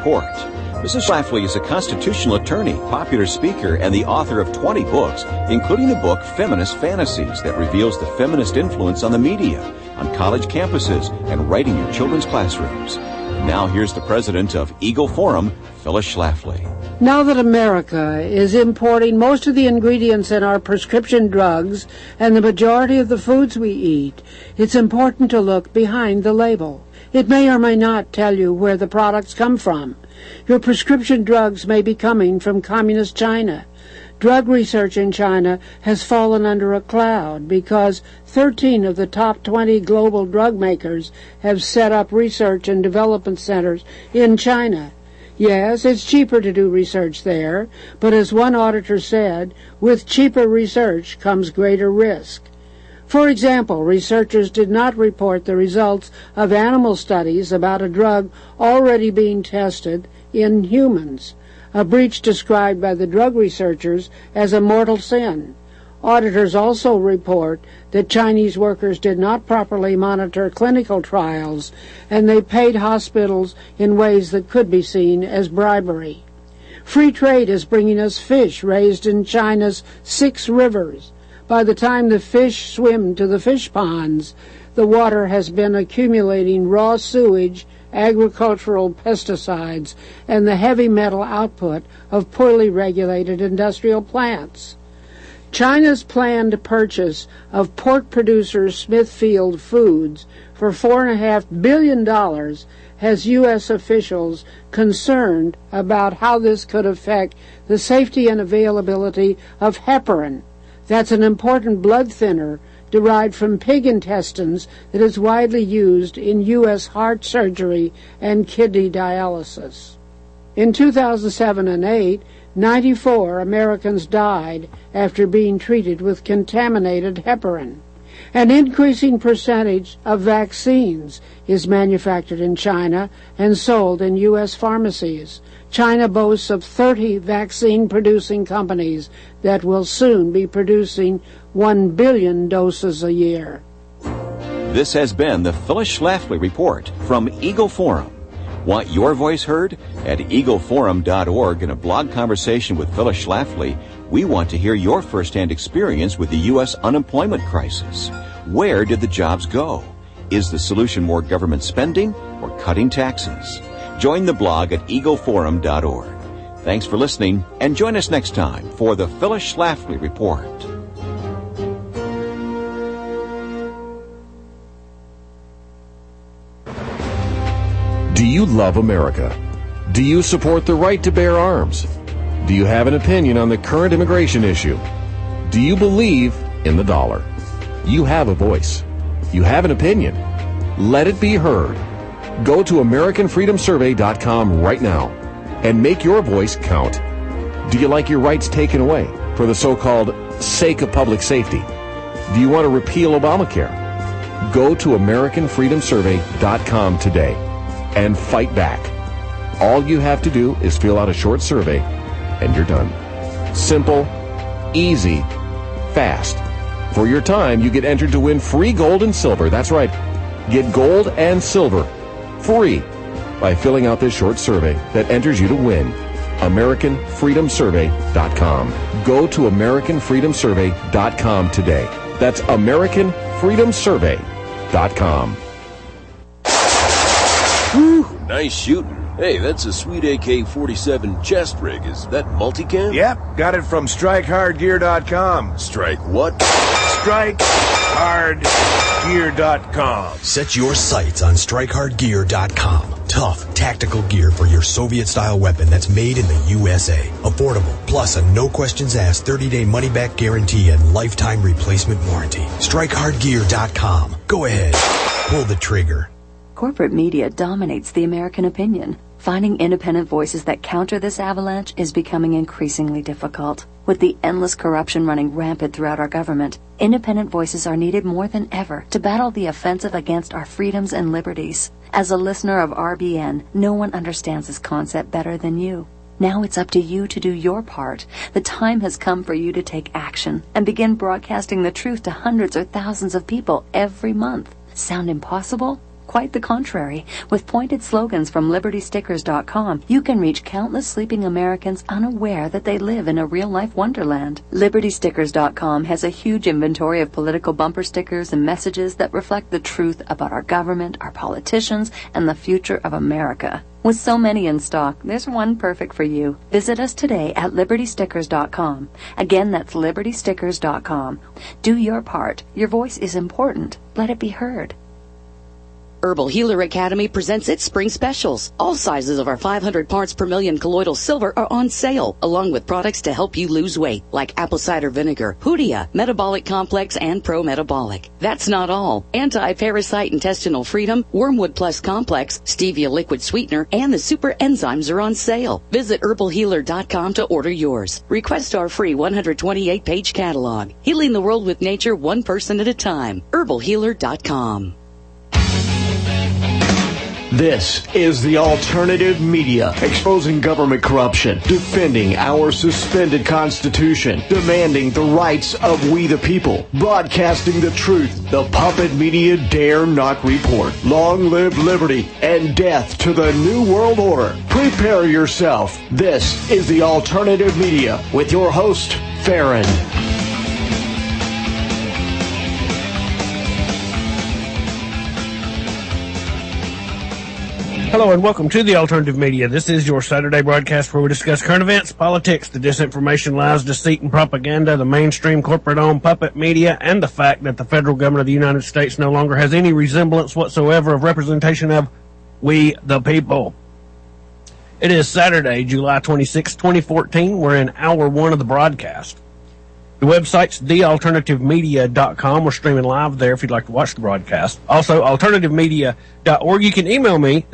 Report. Mrs. Schlafly is a constitutional attorney, popular speaker, and the author of 20 books, including the book Feminist Fantasies that reveals the feminist influence on the media, on college campuses, and right in your children's classrooms. Now here's the president of Eagle Forum, Phyllis Schlafly. Now that America is importing most of the ingredients in our prescription drugs and the majority of the foods we eat, it's important to look behind the label. It may or may not tell you where the products come from. Your prescription drugs may be coming from communist China. Drug research in China has fallen under a cloud because 13 of the top 20 global drug makers have set up research and development centers in China. Yes, it's cheaper to do research there, but as one auditor said, with cheaper research comes greater risk. For example, researchers did not report the results of animal studies about a drug already being tested in humans, a breach described by the drug researchers as a mortal sin. Auditors also report that Chinese workers did not properly monitor clinical trials, and they paid hospitals in ways that could be seen as bribery. Free trade is bringing us fish raised in China's 6 rivers. By the time the fish swim to the fish ponds, the water has been accumulating raw sewage, agricultural pesticides, and the heavy metal output of poorly regulated industrial plants. China's planned purchase of pork producer Smithfield Foods for $4.5 billion has U.S. officials concerned about how this could affect the safety and availability of heparin. That's an important blood thinner derived from pig intestines that is widely used in U.S. heart surgery and kidney dialysis. In 2007 and 2008, 94 Americans died after being treated with contaminated heparin. An increasing percentage of vaccines is manufactured in China and sold in U.S. pharmacies. China boasts of 30 vaccine-producing companies that will soon be producing 1 billion doses a year. This has been the Phyllis Schlafly Report from Eagle Forum. Want your voice heard? At eagleforum.org in a blog conversation with Phyllis Schlafly, we want to hear your firsthand experience with the U.S. unemployment crisis. Where did the jobs go? Is the solution more government spending or cutting taxes? Join the blog at eagleforum.org. Thanks for listening, and join us next time for the Phyllis Schlafly Report. Do you love America? Do you support the right to bear arms? Do you have an opinion on the current immigration issue? Do you believe in the dollar? You have a voice. You have an opinion. Let it be heard. Go to AmericanFreedomSurvey.com right now and make your voice count. Do you like your rights taken away for the so-called sake of public safety? Do you want to repeal Obamacare? Go to AmericanFreedomSurvey.com today and fight back. All you have to do is fill out a short survey and you're done. Simple, easy, fast. For your time, you get entered to win free gold and silver. That's right. Get gold and silver free by filling out this short survey that enters you to win. AmericanFreedomSurvey.com. Go to AmericanFreedomSurvey.com today. That's AmericanFreedomSurvey.com. Whew, nice shooting. Hey, that's a sweet AK-47 chest rig. Is that multicam? Yep, got it from StrikeHardGear.com. Strike what? StrikeHardGear.com. Set your sights on StrikeHardGear.com. Tough, tactical gear for your Soviet-style weapon that's made in the USA. Affordable, plus a no-questions-asked 30-day money-back guarantee and lifetime replacement warranty. StrikeHardGear.com. Go ahead. Pull the trigger. Corporate media dominates the American opinion. Finding independent voices that counter this avalanche is becoming increasingly difficult. With the endless corruption running rampant throughout our government, independent voices are needed more than ever to battle the offensive against our freedoms and liberties. As a listener of RBN, no one understands this concept better than you. Now it's up to you to do your part. The time has come for you to take action and begin broadcasting the truth to hundreds or thousands of people every month. Sound impossible? Quite the contrary. With pointed slogans from LibertyStickers.com, you can reach countless sleeping Americans unaware that they live in a real-life wonderland. LibertyStickers.com has a huge inventory of political bumper stickers and messages that reflect the truth about our government, our politicians, and the future of America. With so many in stock, there's one perfect for you. Visit us today at LibertyStickers.com. Again, that's LibertyStickers.com. Do your part. Your voice is important. Let it be heard. Herbal Healer Academy presents its spring specials. All sizes of our 500 parts per million colloidal silver are on sale, along with products to help you lose weight, like apple cider vinegar, Hoodia, Metabolic Complex, and Pro Metabolic. That's not all. Anti-parasite intestinal freedom, Wormwood Plus Complex, Stevia liquid sweetener, and the super enzymes are on sale. Visit herbalhealer.com to order yours. Request our free 128-page catalog. Healing the world with nature, one person at a time. herbalhealer.com. This is the alternative media, exposing government corruption, defending our suspended Constitution, demanding the rights of we the people, broadcasting the truth. The puppet media dare not report. Long live liberty and death to the New World Order. Prepare yourself. This is the alternative media with your host, Farron. Hello and welcome to the Alternative Media. This is your Saturday broadcast where we discuss current events, politics, the disinformation, lies, deceit, and propaganda, the mainstream corporate-owned puppet media, and the fact that the federal government of the United States no longer has any resemblance whatsoever of representation of we the people. It is Saturday, July 26, 2014. We're in hour one of the broadcast. The website's thealternativemedia.com. We're streaming live there if you'd like to watch the broadcast. Also, alternativemedia.org. You can email me,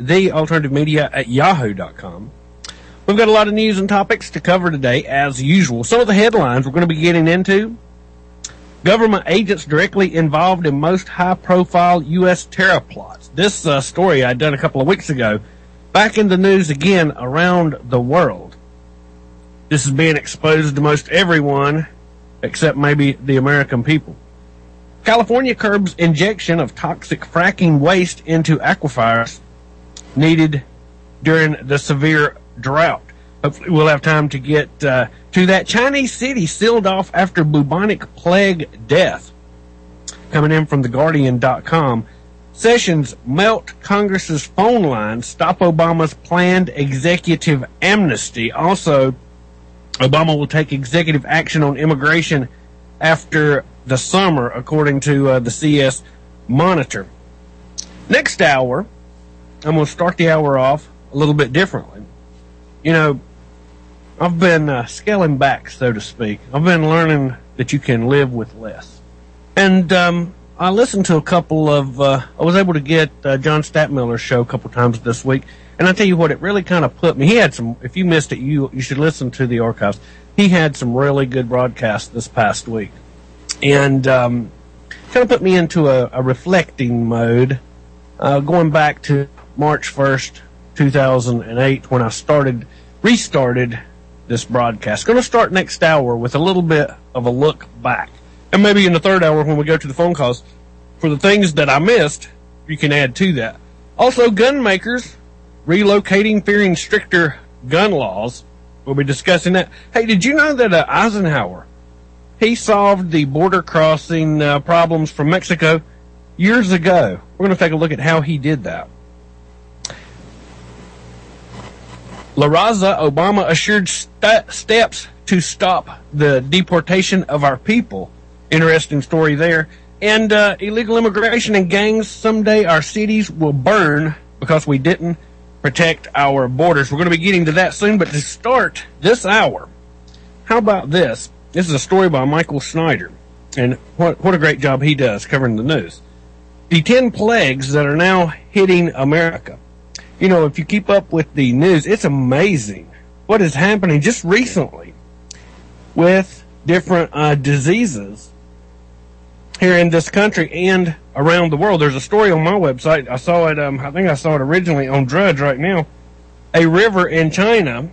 thealternativemedia@yahoo.com. We've got a lot of news and topics to cover today, as usual. Some of the headlines we're going to be getting into: government agents directly involved in most high-profile U.S. terror plots. This story I'd done a couple of weeks ago, back in the news again around the world. This is being exposed to most everyone, except maybe the American people. California curbs injection of toxic fracking waste into aquifers needed during the severe drought. Hopefully we'll have time to get to that. Chinese city sealed off after bubonic plague death. Coming in from theguardian.com. Sessions melt Congress's phone lines, stop Obama's planned executive amnesty. Also, Obama will take executive action on immigration after the summer, according to the CS Monitor. Next hour, I'm going to start the hour off a little bit differently. You know, I've been scaling back, so to speak. I've been learning that you can live with less. And I listened to a couple of, I was able to get John Stadtmiller's show a couple times this week. And I tell you what, it really kind of put me, he had some, if you missed it, you should listen to the archives. He had some really good broadcasts this past week. And kind of put me into a reflecting mode, going back to March 1st, 2008, when I restarted this broadcast. Going to start next hour with a little bit of a look back. And maybe in the third hour when we go to the phone calls, for the things that I missed, you can add to that. Also, gun makers relocating, fearing stricter gun laws. We'll be discussing that. Hey, did you know that Eisenhower, he solved the border crossing problems from Mexico years ago? We're going to take a look at how he did that. La Raza, Obama assured steps to stop the deportation of our people. Interesting story there. And illegal immigration and gangs. Someday our cities will burn because we didn't protect our borders. We're going to be getting to that soon, but to start this hour, how about this? This is a story by Michael Snyder, and what a great job he does covering the news. The 10 plagues that are now hitting America. You know, if you keep up with the news, it's amazing what is happening just recently with different diseases here in this country and around the world. There's a story on my website. I saw it, I think I saw it originally on Drudge right now. A river in China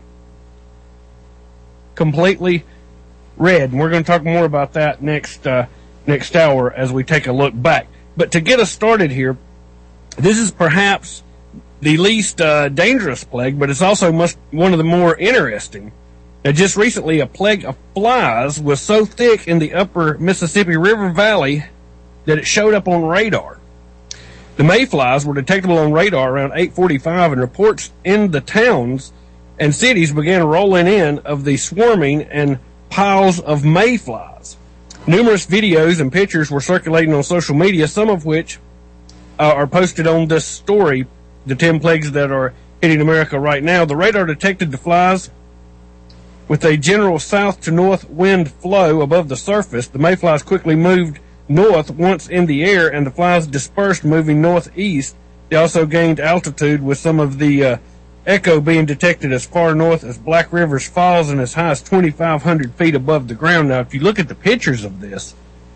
completely red. And we're going to talk more about that next hour as we take a look back. But to get us started here, This is perhaps the least dangerous plague, but it's also one of the more interesting. Now, just recently, a plague of flies was so thick in the upper Mississippi River Valley that it showed up on radar. The mayflies were detectable on radar around 8:45, and reports in the towns and cities began rolling in of the swarming and piles of mayflies. Numerous videos and pictures were circulating on social media, some of which are posted on this story, the 10 plagues that are hitting America right now. The radar detected the flies with a general south to north wind flow above the surface. The mayflies quickly moved north once in the air, and the flies dispersed, moving northeast. They also gained altitude, with some of the echo being detected as far north as Black Rivers Falls and as high as 2,500 feet above the ground. Now, if you look at the pictures of this,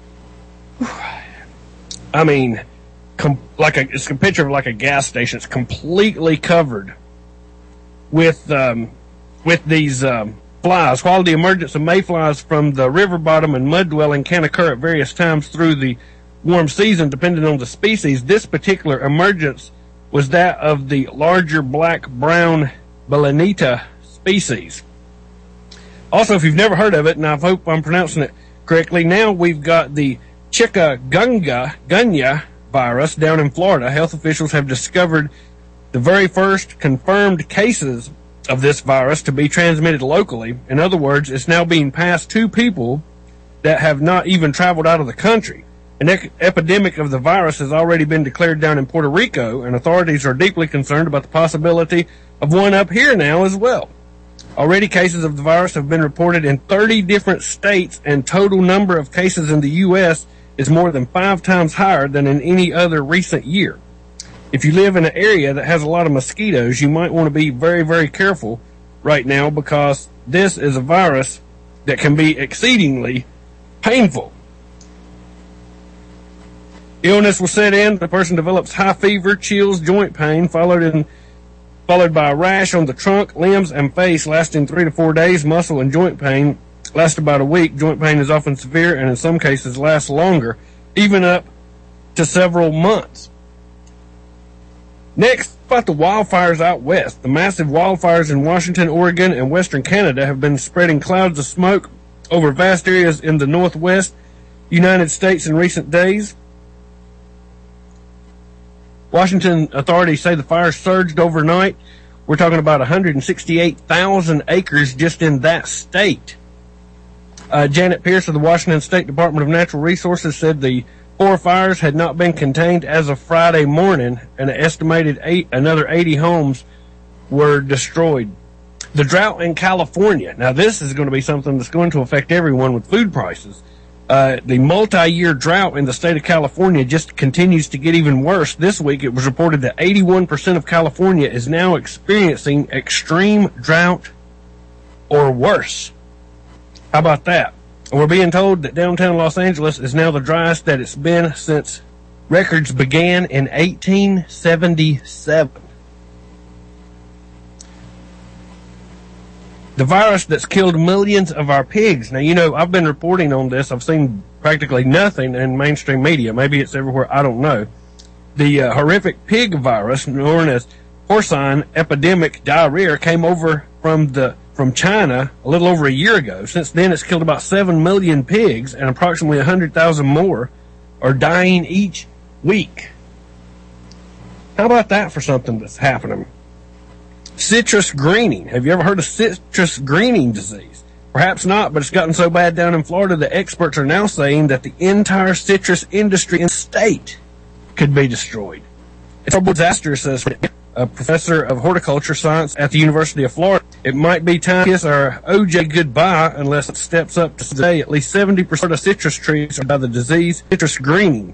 I mean, it's a picture of like a gas station. It's completely covered with these flies. While the emergence of mayflies from the river bottom and mud dwelling can occur at various times through the warm season, depending on the species, this particular emergence was that of the larger black-brown Belenita species. Also, if you've never heard of it, and I hope I'm pronouncing it correctly, now we've got the chikungunya virus down in Florida. Health officials have discovered the very first confirmed cases of this virus to be transmitted locally. In other words, it's now being passed to people that have not even traveled out of the country. An epidemic of the virus has already been declared down in Puerto Rico, and authorities are deeply concerned about the possibility of one up here now as well. Already cases of the virus have been reported in 30 different states, and total number of cases in the U.S. is more than 5 times higher than in any other recent year. If you live in an area that has a lot of mosquitoes, you might want to be very, very careful right now, because this is a virus that can be exceedingly painful. Illness will set in. The person develops high fever, chills, joint pain, followed by a rash on the trunk, limbs, and face lasting 3 to 4 days. Muscle and joint pain lasts about a week. Joint pain is often severe and in some cases lasts longer, even up to several months. Next, about the wildfires out west. The massive wildfires in Washington, Oregon, and western Canada have been spreading clouds of smoke over vast areas in the northwest United States in recent days. Washington authorities say the fires surged overnight. We're talking about 168,000 acres just in that state. Janet Pierce of the Washington State Department of Natural Resources said the 4 fires had not been contained as of Friday morning, and an estimated another 80 homes were destroyed. The drought in California. Now, this is going to be something that's going to affect everyone with food prices. The multi-year drought in the state of California just continues to get even worse. This week, it was reported that 81% of California is now experiencing extreme drought or worse. How about that? We're being told that downtown Los Angeles is now the driest that it's been since records began in 1877. The virus that's killed millions of our pigs. Now, you know, I've been reporting on this. I've seen practically nothing in mainstream media. Maybe it's everywhere. I don't know. The horrific pig virus, known as porcine epidemic diarrhea, came over from China a little over a year ago. Since then, it's killed about 7 million pigs, and approximately 100,000 more are dying each week. How about that for something that's happening? Citrus greening. Have you ever heard of citrus greening disease? Perhaps not, but it's gotten so bad down in Florida that experts are now saying that the entire citrus industry in the state could be destroyed. It's a disaster, says a professor of horticulture science at the University of Florida. It might be time to kiss our OJ goodbye unless it steps up to say at least 70% of citrus trees are by the disease citrus greening.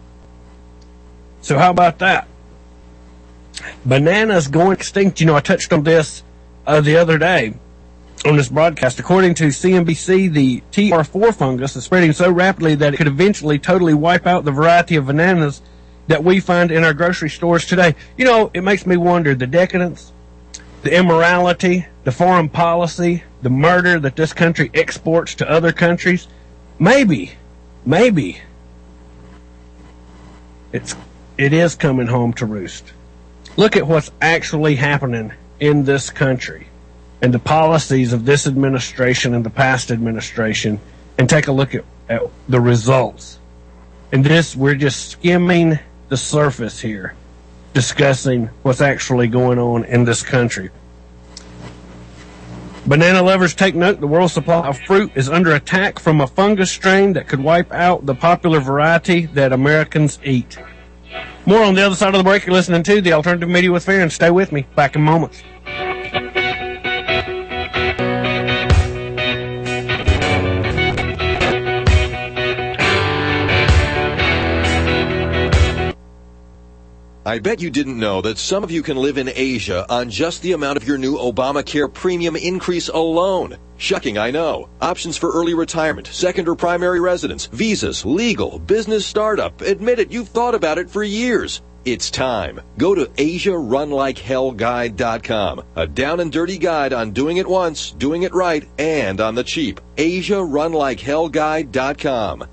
So how about that? Bananas going extinct. You know, I touched on this the other day on this broadcast. According to CNBC, the TR4 fungus is spreading so rapidly that it could eventually totally wipe out the variety of bananas that we find in our grocery stores today. You know, it makes me wonder, the decadence, the immorality, the foreign policy, the murder that this country exports to other countries. Maybe it's it is coming home to roost. Look at what's actually happening in this country and the policies of this administration and the past administration, and take a look at the results. And this, we're just skimming the surface here, discussing what's actually going on in this country. Banana lovers, take note. The world's supply of fruit is under attack from a fungus strain that could wipe out the popular variety that Americans eat. More on the other side of the break. You're listening to The Alternative Media with Farron. Stay with me. Back in moments. I bet you didn't know that some of you can live in Asia on just the amount of your new Obamacare premium increase alone. Shucking, I know. Options for early retirement, second or primary residence, visas, legal, business startup. Admit it, you've thought about it for years. It's time. Go to AsiaRunLikeHellGuide.com. A down and dirty guide on doing it once, doing it right, and on the cheap. AsiaRunLikeHellGuide.com.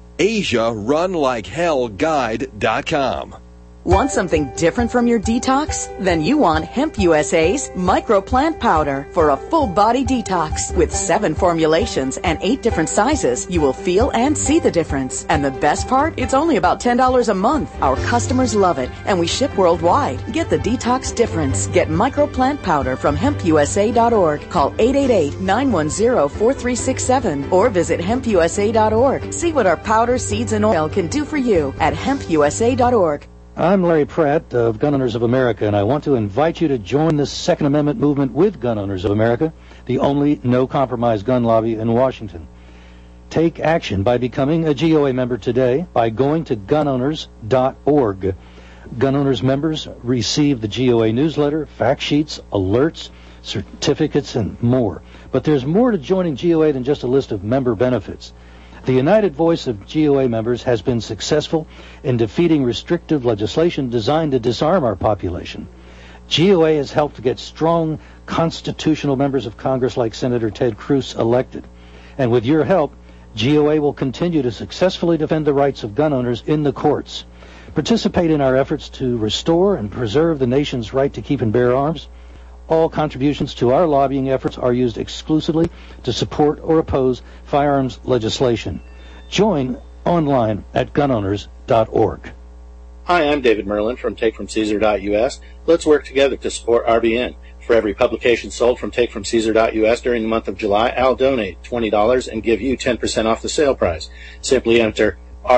AsiaRunLikeHellGuide.com. Want something different from your detox? Then you want Hemp USA's Microplant Powder for a full body detox. With 7 formulations and 8 different sizes, you will feel and see the difference. And the best part? It's only about $10 a month. Our customers love it, and we ship worldwide. Get the detox difference. Get Microplant Powder from hempusa.org. Call 888-910-4367 or visit hempusa.org. See what our powder, seeds, and oil can do for you at hempusa.org. I'm Larry Pratt of Gun Owners of America, and I want to invite you to join the Second Amendment movement with Gun Owners of America, the only no-compromise gun lobby in Washington. Take action by becoming a GOA member today by going to gunowners.org. Gun Owners members receive the GOA newsletter, fact sheets, alerts, certificates, and more. But there's more to joining GOA than just a list of member benefits. The united voice of GOA members has been successful in defeating restrictive legislation designed to disarm our population. GOA has helped to get strong constitutional members of Congress like Senator Ted Cruz elected. And with your help, GOA will continue to successfully defend the rights of gun owners in the courts. Participate in our efforts to restore and preserve the nation's right to keep and bear arms. All contributions to our lobbying efforts are used exclusively to support or oppose firearms legislation. Join online at gunowners.org. Hi, I'm David Merlin from TakeFromCaesar.us. Let's work together to support RBN. For every publication sold from TakeFromCaesar.us during the month of July, I'll donate $20 and give you 10% off the sale price. Simply enter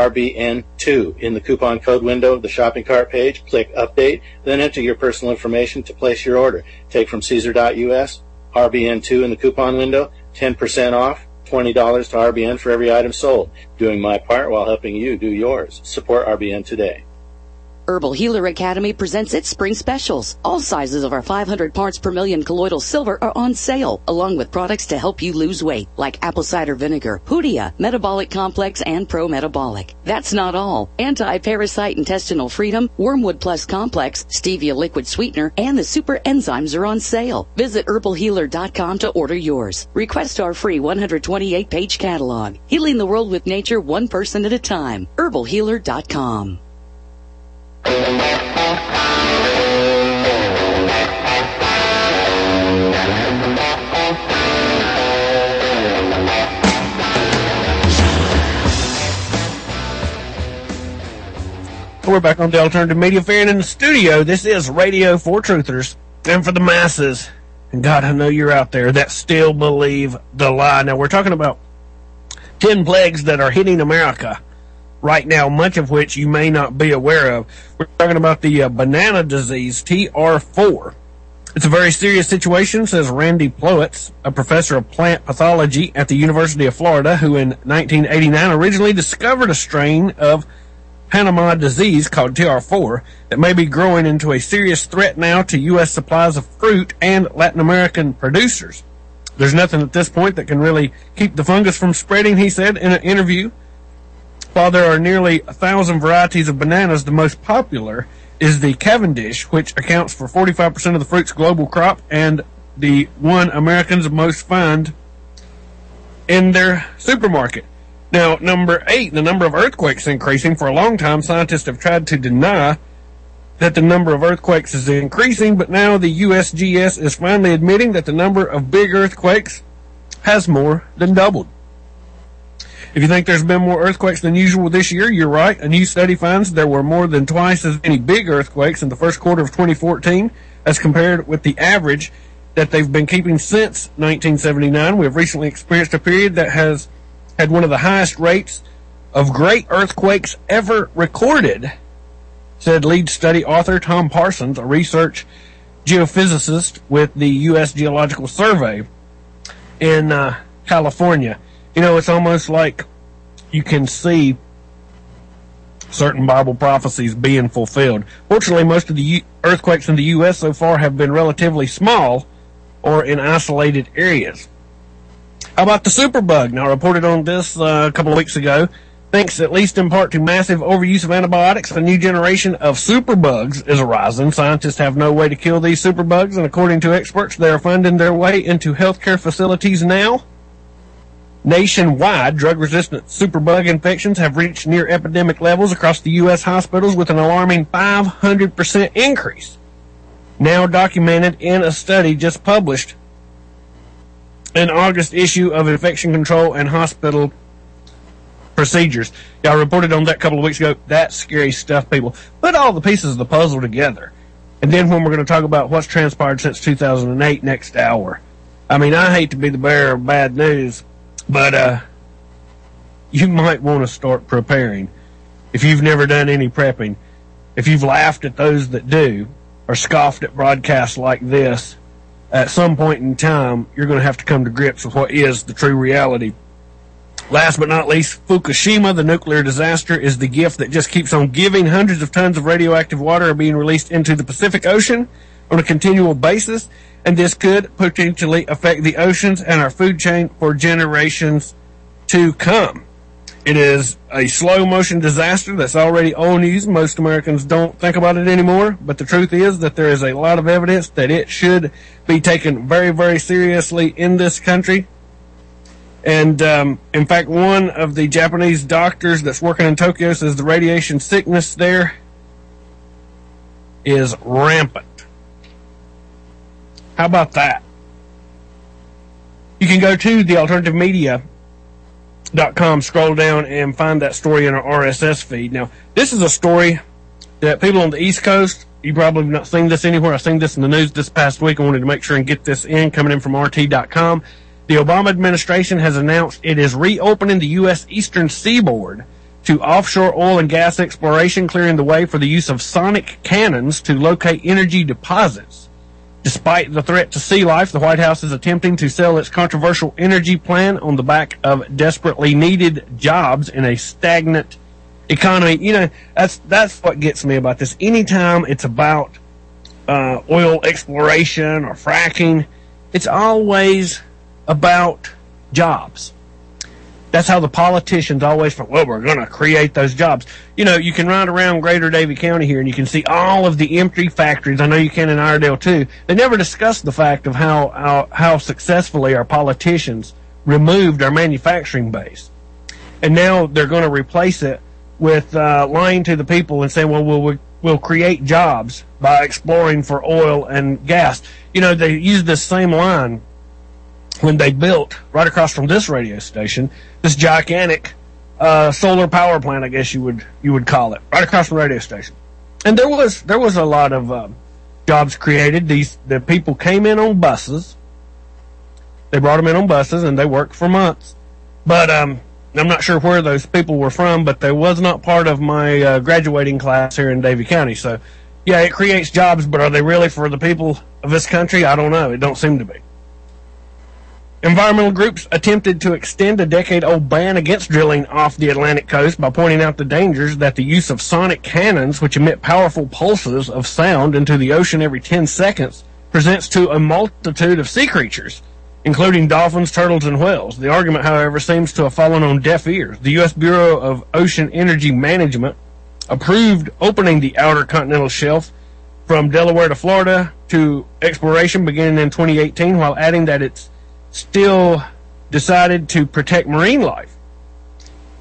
RBN2 in the coupon code window of the shopping cart page, click Update, then enter your personal information to place your order. TakeFromCaesar.us, RBN2 in the coupon window, 10% off, $20 to RBN for every item sold. Doing my part while helping you do yours. Support RBN today. Herbal Healer Academy presents its spring specials. All sizes of our 500 parts per million colloidal silver are on sale, along with products to help you lose weight, like apple cider vinegar, Hoodia, Metabolic Complex, and Pro Metabolic. That's not all. Anti-Parasite Intestinal Freedom, Wormwood Plus Complex, Stevia Liquid Sweetener, and the Super Enzymes are on sale. Visit herbalhealer.com to order yours. Request our free 128-page catalog. Healing the world with nature, one person at a time. herbalhealer.com. We're back on the Alternative Media Fair, and in the studio, this is Radio for Truthers and for the masses. And God, I know you're out there that still believe the lie. Now, we're talking about 10 plagues that are hitting America right now, much of which you may not be aware of. We're talking about the banana disease, TR4. It's a very serious situation, says Randy Plowitz, a professor of plant pathology at the University of Florida, who in 1989 originally discovered a strain of Panama disease called TR4 that may be growing into a serious threat now to U.S. supplies of fruit and Latin American producers. There's nothing at this point that can really keep the fungus from spreading, he said in an interview. While there are nearly 1,000 varieties of bananas, the most popular is the Cavendish, which accounts for 45% of the fruit's global crop and the one Americans most find in their supermarket. Now, number 8, the number of earthquakes increasing. For a long time, scientists have tried to deny that the number of earthquakes is increasing, but now the USGS is finally admitting that the number of big earthquakes has more than doubled. If you think there's been more earthquakes than usual this year, you're right. A new study finds there were more than twice as many big earthquakes in the first quarter of 2014 as compared with the average that they've been keeping since 1979. We have recently experienced a period that has had one of the highest rates of great earthquakes ever recorded, said lead study author Tom Parsons, a research geophysicist with the U.S. Geological Survey in California. You know, it's almost like you can see certain Bible prophecies being fulfilled. Fortunately, most of the earthquakes in the U.S. so far have been relatively small or in isolated areas. How about the superbug? Now, I reported on this a couple of weeks ago. Thanks at least in part to massive overuse of antibiotics, a new generation of superbugs is arising. Scientists have no way to kill these superbugs, and according to experts, they are finding their way into healthcare facilities now. Nationwide, drug-resistant superbug infections have reached near epidemic levels across the U.S. hospitals, with an alarming 500% increase now documented in a study just published in August issue of Infection Control and Hospital Procedures. Yeah, I reported on that a couple of weeks ago. That's scary stuff, people. Put all the pieces of the puzzle together. And then when we're going to talk about what's transpired since 2008 next hour. I mean, I hate to be the bearer of bad news, but you might want to start preparing if you've never done any prepping. If you've laughed at those that do or scoffed at broadcasts like this, at some point in time, you're going to have to come to grips with what is the true reality. Last but not least, Fukushima, the nuclear disaster, is the gift that just keeps on giving. Hundreds of tons of radioactive water are being released into the Pacific Ocean on a continual basis, and this could potentially affect the oceans and our food chain for generations to come. It is a slow-motion disaster that's already old news. Most Americans don't think about it anymore, but the truth is that there is a lot of evidence that it should be taken very, very seriously in this country. And, in fact, one of the Japanese doctors that's working in Tokyo says the radiation sickness there is rampant. How about that? You can go to thealternativemedia.com, scroll down, and find that story in our RSS feed. Now, this is a story that people on the East Coast, you probably have not seen this anywhere. I've seen this in the news this past week. I wanted to make sure and get this in, coming in from RT.com. The Obama administration has announced it is reopening the U.S. eastern seaboard to offshore oil and gas exploration, clearing the way for the use of sonic cannons to locate energy deposits. Despite the threat to sea life, the White House is attempting to sell its controversial energy plan on the back of desperately needed jobs in a stagnant economy. You know, that's what gets me about this. Anytime it's about oil exploration or fracking, it's always about jobs. That's how the politicians always feel, well, we're going to create those jobs. You know, you can ride around Greater Davie County here and you can see all of the empty factories. I know you can in Iredell too. They never discuss the fact of how successfully our politicians removed our manufacturing base. And now they're going to replace it with lying to the people and saying, well, we'll create jobs by exploring for oil and gas. You know, they use this same line when they built, right across from this radio station, this gigantic solar power plant, I guess you would call it, right across from the radio station. And there was a lot of jobs created. The people came in on buses. They brought them in on buses, and they worked for months. But I'm not sure where those people were from, but they was not part of my graduating class here in Davie County. So, yeah, it creates jobs, but are they really for the people of this country? I don't know. It don't seem to be. Environmental groups attempted to extend a decade-old ban against drilling off the Atlantic coast by pointing out the dangers that the use of sonic cannons, which emit powerful pulses of sound into the ocean every 10 seconds, presents to a multitude of sea creatures, including dolphins, turtles, and whales. The argument, however, seems to have fallen on deaf ears. The U.S. Bureau of Ocean Energy Management approved opening the outer continental shelf from Delaware to Florida to exploration beginning in 2018, while adding that it's still decided to protect marine life.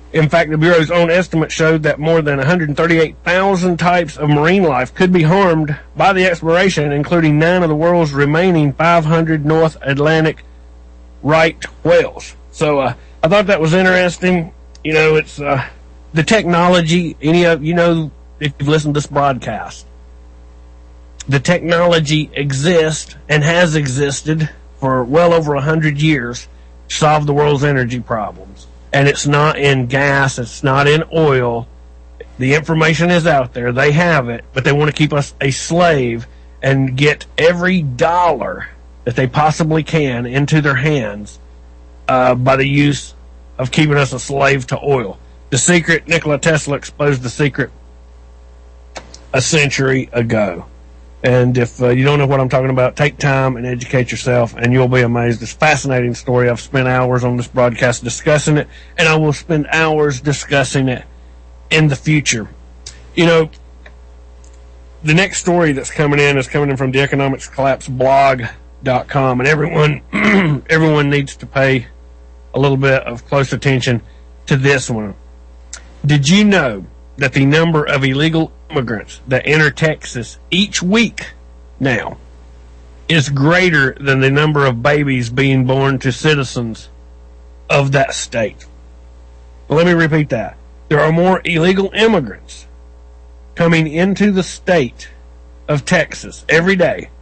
In fact, the Bureau's own estimate showed that more than 138,000 types of marine life could be harmed by the exploration, including 9 of the world's remaining 500 North Atlantic right whales. So I thought that was interesting. You know, it's the technology. If you've listened to this broadcast, the technology exists and has existed for well over 100 years to solve the world's energy problems. And it's not in gas, it's not in oil. The information is out there, they have it, but they want to keep us a slave and get every dollar that they possibly can into their hands by the use of keeping us a slave to oil. The secret, Nikola Tesla exposed the secret a century ago. And if you don't know what I'm talking about, take time and educate yourself, and you'll be amazed. It's a fascinating story. I've spent hours on this broadcast discussing it, and I will spend hours discussing it in the future. You know, the next story that's coming in is coming in from the economicscollapseblog.com, and everyone needs to pay a little bit of close attention to this one. Did you know that the number of illegal immigrants that enter Texas each week now is greater than the number of babies being born to citizens of that state? Let me repeat that. There are more illegal immigrants coming into the state of Texas every day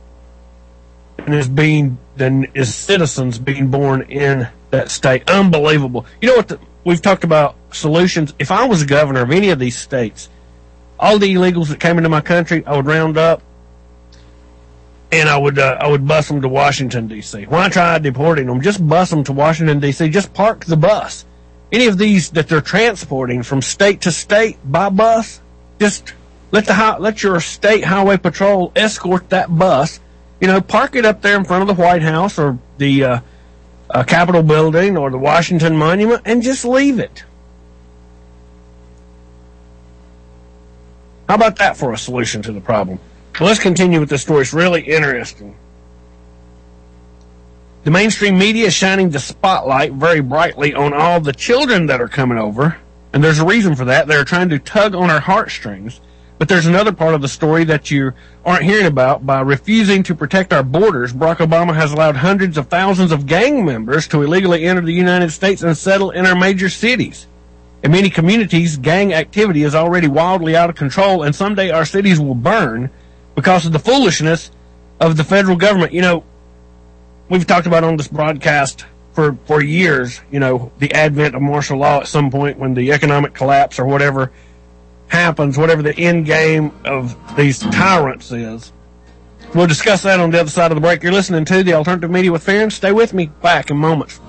than is citizens being born in that state. Unbelievable. You know what? We've talked about solutions. If I was a governor of any of these states, all the illegals that came into my country, I would round up and I would bus them to Washington, D.C. Why try deporting them? Just bus them to Washington, D.C. Just park the bus. Any of these that they're transporting from state to state by bus, just let your state highway patrol escort that bus. You know, park it up there in front of the White House or the Capitol building or the Washington Monument and just leave it. How about that for a solution to the problem? Well, let's continue with this story. It's really interesting. The mainstream media is shining the spotlight very brightly on all the children that are coming over, and there's a reason for that. They're trying to tug on our heartstrings. But there's another part of the story that you aren't hearing about. By refusing to protect our borders, Barack Obama has allowed hundreds of thousands of gang members to illegally enter the United States and settle in our major cities. In many communities, gang activity is already wildly out of control, and someday our cities will burn because of the foolishness of the federal government. You know, we've talked about on this broadcast for years, you know, the advent of martial law at some point when the economic collapse or whatever happens, whatever the end game of these tyrants is. We'll discuss that on the other side of the break. You're listening to The Alternative Media with Farron. Stay with me. Back in moments.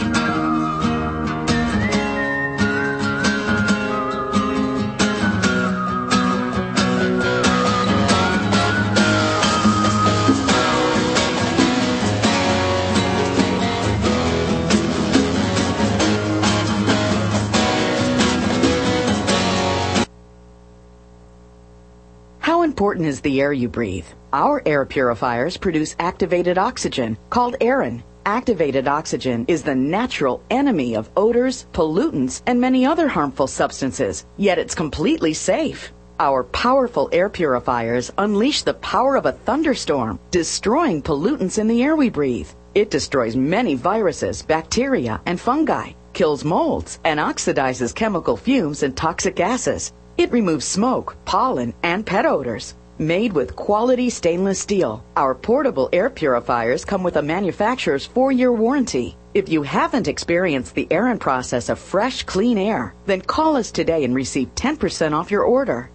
How important is the air you breathe? Our air purifiers produce activated oxygen, called Aerin. Activated oxygen is the natural enemy of odors, pollutants, and many other harmful substances, yet it's completely safe. Our powerful air purifiers unleash the power of a thunderstorm, destroying pollutants in the air we breathe. It destroys many viruses, bacteria, and fungi, kills molds, and oxidizes chemical fumes and toxic gases. It removes smoke, pollen, and pet odors. Made with quality stainless steel, our portable air purifiers come with a manufacturer's 4-year warranty. If you haven't experienced the Aerin process of fresh, clean air, then call us today and receive 10% off your order.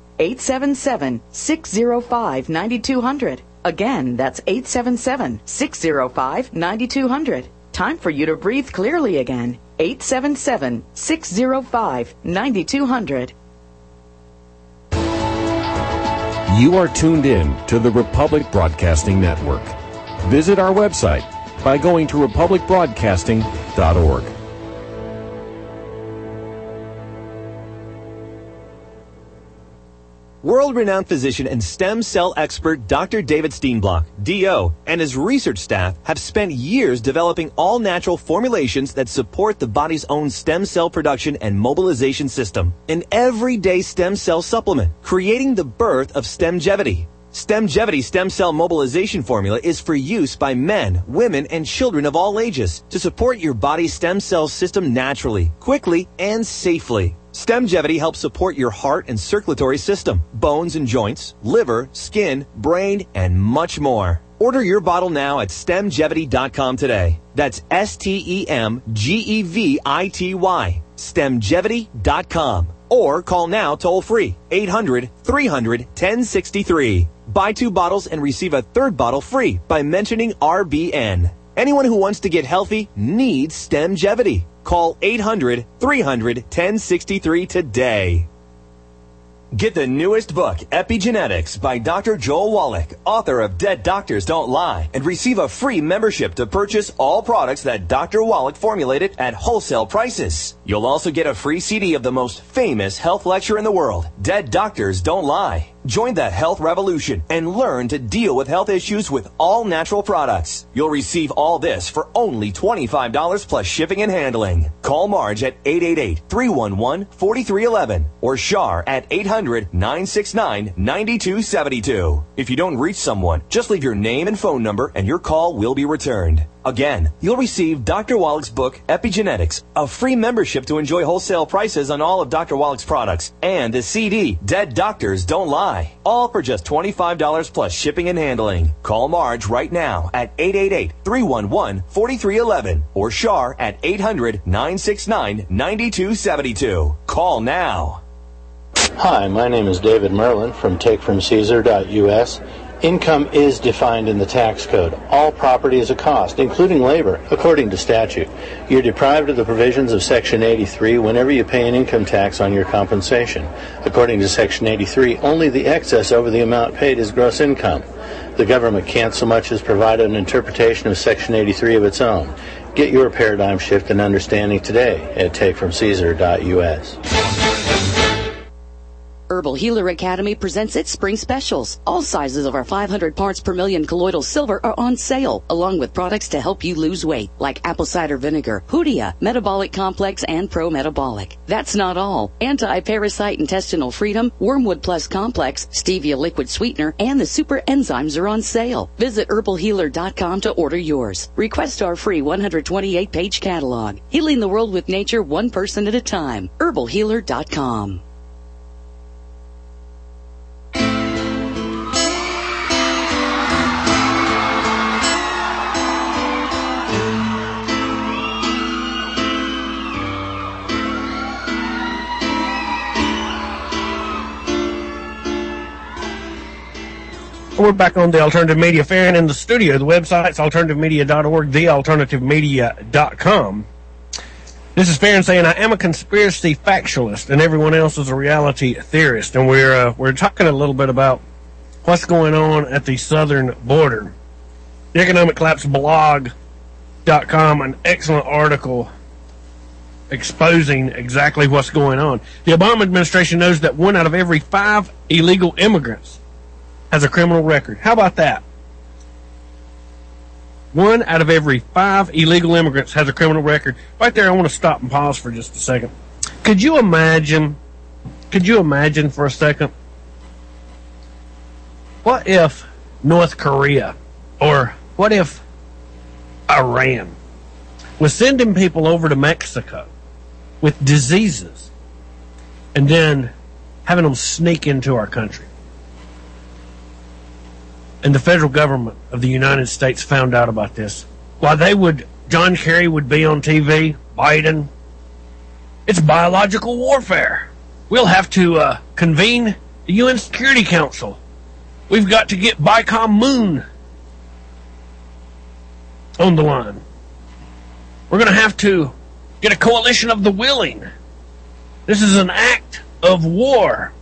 877-605-9200. Again, that's 877-605-9200. Time for you to breathe clearly again. 877-605-9200. You are tuned in to the Republic Broadcasting Network. Visit our website by going to republicbroadcasting.org. World-renowned physician and stem cell expert Dr. David Steenblock, DO, and his research staff have spent years developing all-natural formulations that support the body's own stem cell production and mobilization system. An everyday stem cell supplement, creating the birth of Stemgevity. Stemgevity stem cell mobilization formula is for use by men, women, and children of all ages to support your body's stem cell system naturally, quickly, and safely. Stemgevity helps support your heart and circulatory system, bones and joints, liver, skin, brain, and much more. Order your bottle now at Stemgevity.com today. That's STEMGEVITY. Stemgevity.com. Or call now toll free, 800-300-1063. Buy 2 bottles and receive a 3rd bottle free by mentioning RBN. Anyone who wants to get healthy needs Stemgevity. Call 800-300-1063 today. Get the newest book, Epigenetics, by Dr. Joel Wallach, author of Dead Doctors Don't Lie, and receive a free membership to purchase all products that Dr. Wallach formulated at wholesale prices. You'll also get a free CD of the most famous health lecture in the world, Dead Doctors Don't Lie. Join the health revolution and learn to deal with health issues with all natural products. You'll receive all this for only $25 plus shipping and handling. Call Marge at 888-311-4311 or Shar at 800-969-9272. If you don't reach someone, just leave your name and phone number and your call will be returned. Again, you'll receive Dr. Wallach's book, Epigenetics, a free membership to enjoy wholesale prices on all of Dr. Wallach's products, and the CD, Dead Doctors Don't Lie, all for just $25 plus shipping and handling. Call Marge right now at 888-311-4311 or Shar at 800-969-9272. Call now. Hi, my name is David Merlin from TakeFromCaesar.us. Income is defined in the tax code. All property is a cost, including labor, according to statute. You're deprived of the provisions of Section 83 whenever you pay an income tax on your compensation. According to Section 83, only the excess over the amount paid is gross income. The government can't so much as provide an interpretation of Section 83 of its own. Get your paradigm shift and understanding today at TakeFromCaesar.us. Herbal Healer Academy presents its spring specials. All sizes of our 500 parts per million colloidal silver are on sale, along with products to help you lose weight, like apple cider vinegar, Hoodia, Metabolic Complex, and Pro Metabolic. That's not all. Anti-parasite intestinal freedom, Wormwood Plus Complex, Stevia liquid sweetener, and the super enzymes are on sale. Visit herbalhealer.com to order yours. Request our free 128-page catalog. Healing the world with nature one person at a time. herbalhealer.com. We're back on the Alternative Media Fair and in the studio. The website's alternativemedia.org, thealternativemedia.com. This is Farron saying I am a conspiracy factualist and everyone else is a reality theorist. And we're talking a little bit about what's going on at the southern border. The economiccollapseblog.com, an excellent article exposing exactly what's going on. The Obama administration knows that 1 out of every 5 illegal immigrants has a criminal record. How about that? 1 out of every 5 illegal immigrants has a criminal record. Right there, I want to stop and pause for just a second. Could you imagine for a second, what if North Korea or what if Iran was sending people over to Mexico with diseases and then having them sneak into our country? And the federal government of the United States found out about this. While John Kerry would be on TV, Biden, it's biological warfare. We'll have to convene the UN Security Council. We've got to get Baikal-Moon on the line. We're going to have to get a coalition of the willing. This is an act of war.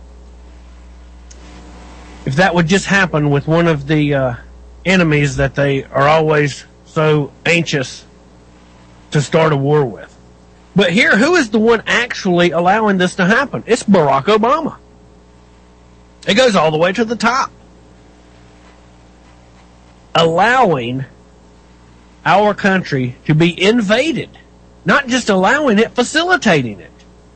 If that would just happen with one of the enemies that they are always so anxious to start a war with. But here, who is the one actually allowing this to happen? It's Barack Obama. It goes all the way to the top. Allowing our country to be invaded. Not just allowing it, facilitating it.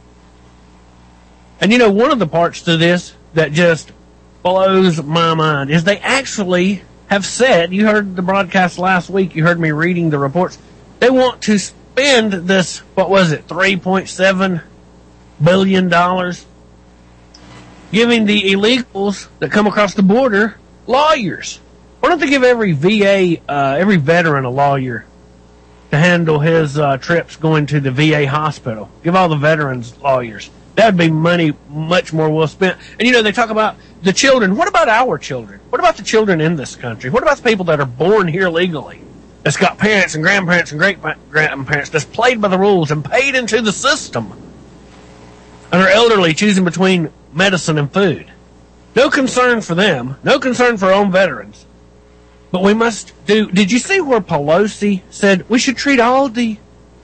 And one of the parts to this that just blows my mind is they actually have said, you heard the broadcast last week, you heard me reading the reports, they want to spend this, $3.7 billion, giving the illegals that come across the border lawyers. Why don't they give every VA, every veteran a lawyer to handle his trips going to the VA hospital? Give all the veterans lawyers. That would be money much more well spent. And, they talk about the children. What about our children? What about the children in this country? What about the people that are born here legally, that's got parents and grandparents and great-grandparents, that's played by the rules and paid into the system, and are elderly choosing between medicine and food? No concern for them. No concern for our own veterans. But we must do... Did you see where Pelosi said we should treat all the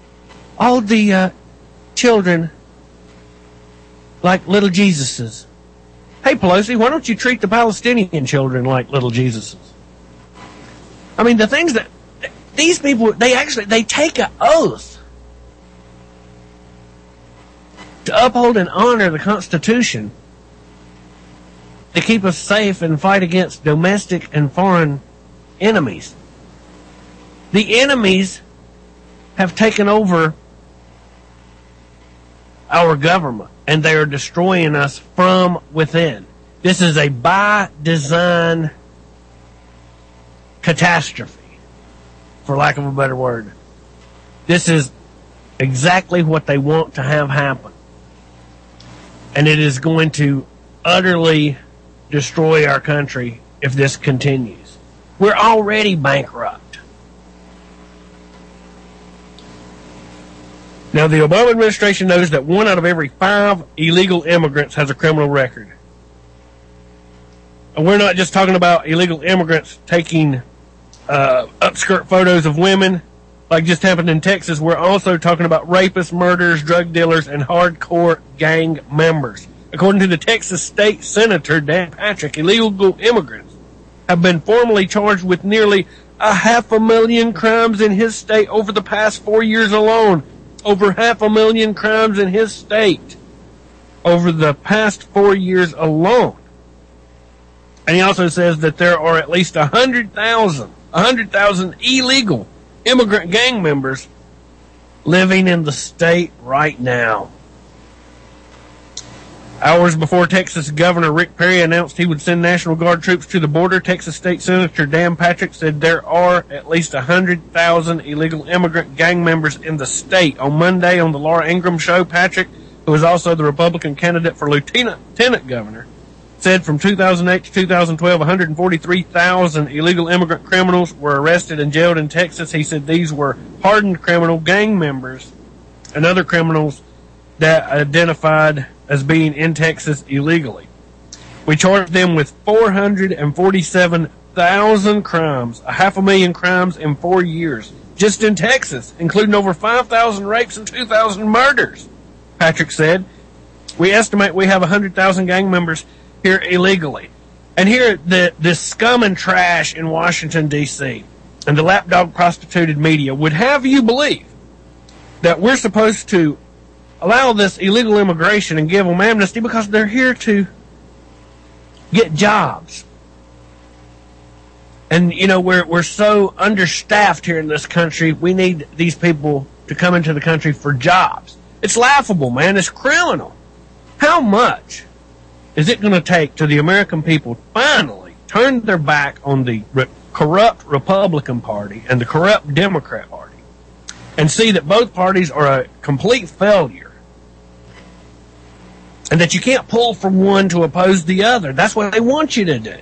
children like little Jesuses? Hey, Pelosi, why don't you treat the Palestinian children like little Jesuses? I mean, the things that these people, they take an oath to uphold and honor the Constitution to keep us safe and fight against domestic and foreign enemies. The enemies have taken over our government, and they are destroying us from within. This is a by design catastrophe, for lack of a better word. This is exactly what they want to have happen. And it is going to utterly destroy our country if this continues. We're already bankrupt. Now, the Obama administration knows that 1 out of every 5 illegal immigrants has a criminal record. And we're not just talking about illegal immigrants taking upskirt photos of women, like just happened in Texas. We're also talking about rapists, murderers, drug dealers, and hardcore gang members. According to the Texas State Senator Dan Patrick, illegal immigrants have been formally charged with nearly 500,000 crimes in his state over the past 4 years alone. Over 500,000 crimes in his state over the past 4 years alone. And he also says that there are at least 100,000 illegal immigrant gang members living in the state right now. Hours before Texas Governor Rick Perry announced he would send National Guard troops to the border, Texas State Senator Dan Patrick said there are at least 100,000 illegal immigrant gang members in the state. On Monday on the Laura Ingraham Show, Patrick, who is also the Republican candidate for lieutenant governor, said from 2008 to 2012, 143,000 illegal immigrant criminals were arrested and jailed in Texas. He said these were hardened criminal gang members and other criminals that identified as being in Texas illegally. We charged them with 447,000 crimes, 500,000 crimes in 4 years, just in Texas, including over 5,000 rapes and 2,000 murders, Patrick said. We estimate we have 100,000 gang members here illegally. And here, the scum and trash in Washington, D.C., and the lapdog prostituted media would have you believe that we're supposed to allow this illegal immigration and give them amnesty because they're here to get jobs. And, we're so understaffed here in this country, we need these people to come into the country for jobs. It's laughable, man. It's criminal. How much is it going to take to the American people finally turn their back on the corrupt Republican Party and the corrupt Democrat Party and see that both parties are a complete failure? And that you can't pull from one to oppose the other. That's what they want you to do.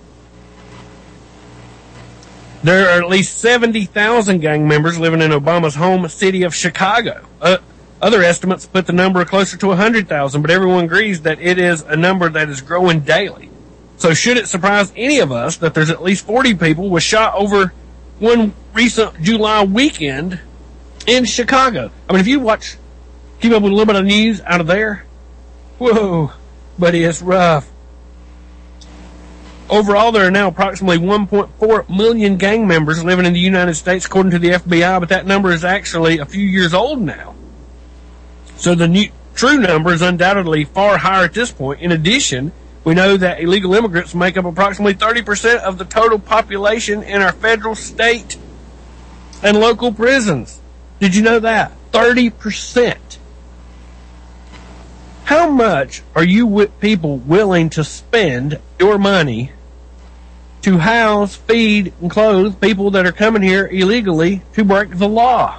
There are at least 70,000 gang members living in Obama's home city of Chicago. Other estimates put the number closer to 100,000, but everyone agrees that it is a number that is growing daily. So should it surprise any of us that there's at least 40 people was shot over one recent July weekend in Chicago? I mean, if you keep up with a little bit of news out of there, whoa, buddy, it's rough. Overall, there are now approximately 1.4 million gang members living in the United States, according to the FBI, but that number is actually a few years old now. So the true number is undoubtedly far higher at this point. In addition, we know that illegal immigrants make up approximately 30% of the total population in our federal, state, and local prisons. Did you know that? 30%. How much are you people willing to spend your money to house, feed, and clothe people that are coming here illegally to break the law?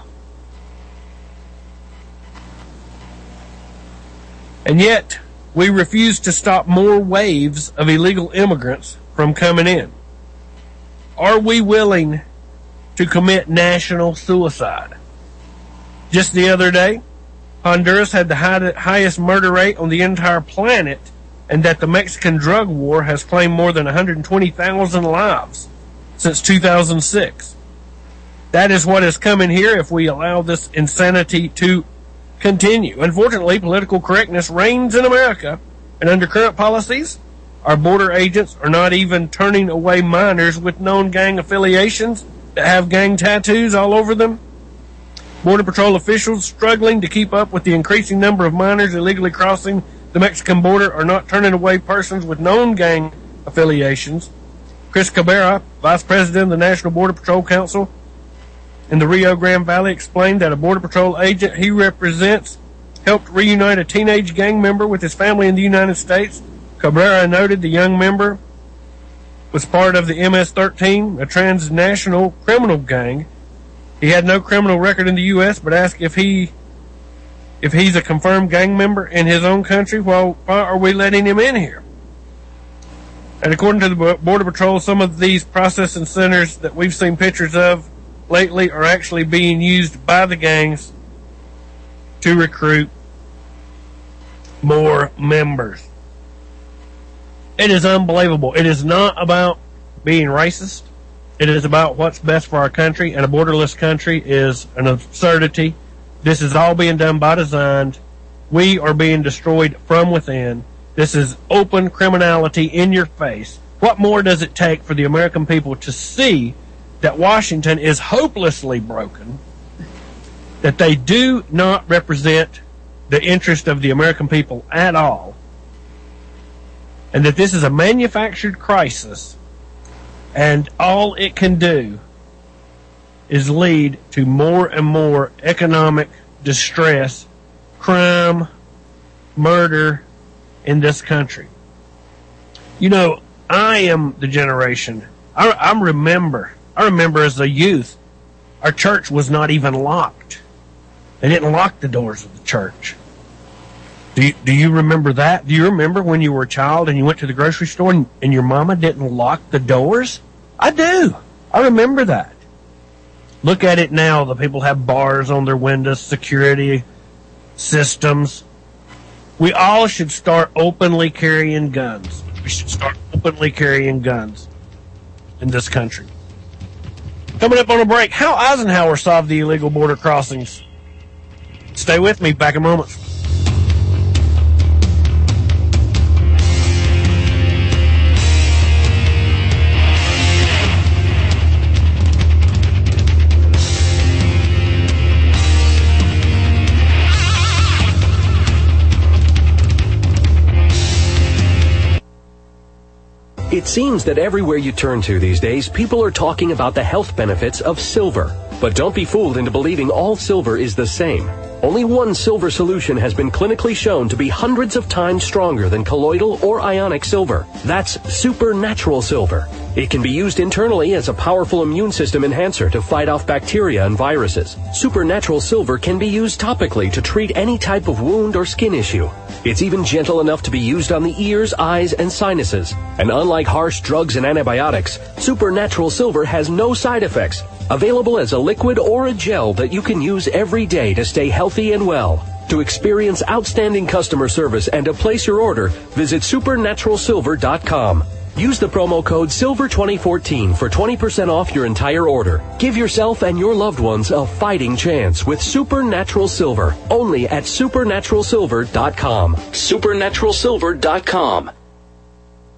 And yet, we refuse to stop more waves of illegal immigrants from coming in. Are we willing to commit national suicide? Just the other day, Honduras had the highest murder rate on the entire planet, and that the Mexican drug war has claimed more than 120,000 lives since 2006. That is what is coming here if we allow this insanity to continue. Unfortunately, political correctness reigns in America, and under current policies, our border agents are not even turning away minors with known gang affiliations that have gang tattoos all over them. Border Patrol officials struggling to keep up with the increasing number of minors illegally crossing the Mexican border are not turning away persons with known gang affiliations. Chris Cabrera, Vice President of the National Border Patrol Council in the Rio Grande Valley, explained that a Border Patrol agent he represents helped reunite a teenage gang member with his family in the United States. Cabrera noted the young member was part of the MS-13, a transnational criminal gang. He had no criminal record in the U.S., but asked if he's a confirmed gang member in his own country. Well, why are we letting him in here? And according to the Border Patrol, some of these processing centers that we've seen pictures of lately are actually being used by the gangs to recruit more members. It is unbelievable. It is not about being racist. It is about what's best for our country, and a borderless country is an absurdity. This is all being done by design. We are being destroyed from within. This is open criminality in your face. What more does it take for the American people to see that Washington is hopelessly broken, that they do not represent the interest of the American people at all, and that this is a manufactured crisis, and all it can do is lead to more and more economic distress, crime, murder in this country. You know, I am the generation. I remember as a youth, our church was not even locked. They didn't lock the doors of the church. Do you remember that? Do you remember when you were a child and you went to the grocery store and your mama didn't lock the doors? I do. I remember that. Look at it now. The people have bars on their windows, security systems. We all should start openly carrying guns. We should start openly carrying guns in this country. Coming up on a break, how Eisenhower solved the illegal border crossings. Stay with me. Back in moments. It seems that everywhere you turn to these days, people are talking about the health benefits of silver. But don't be fooled into believing all silver is the same. Only one silver solution has been clinically shown to be hundreds of times stronger than colloidal or ionic silver. That's supernatural silver. It can be used internally as a powerful immune system enhancer to fight off bacteria and viruses. Supernatural silver can be used topically to treat any type of wound or skin issue. It's even gentle enough to be used on the ears, eyes, and sinuses. And unlike harsh drugs and antibiotics, supernatural silver has no side effects. Available as a liquid or a gel that you can use every day to stay healthy and well. To experience outstanding customer service and to place your order, visit supernaturalsilver.com. Use the promo code SILVER2014 for 20% off your entire order. Give yourself and your loved ones a fighting chance with Supernatural Silver, only at supernaturalsilver.com. Supernaturalsilver.com.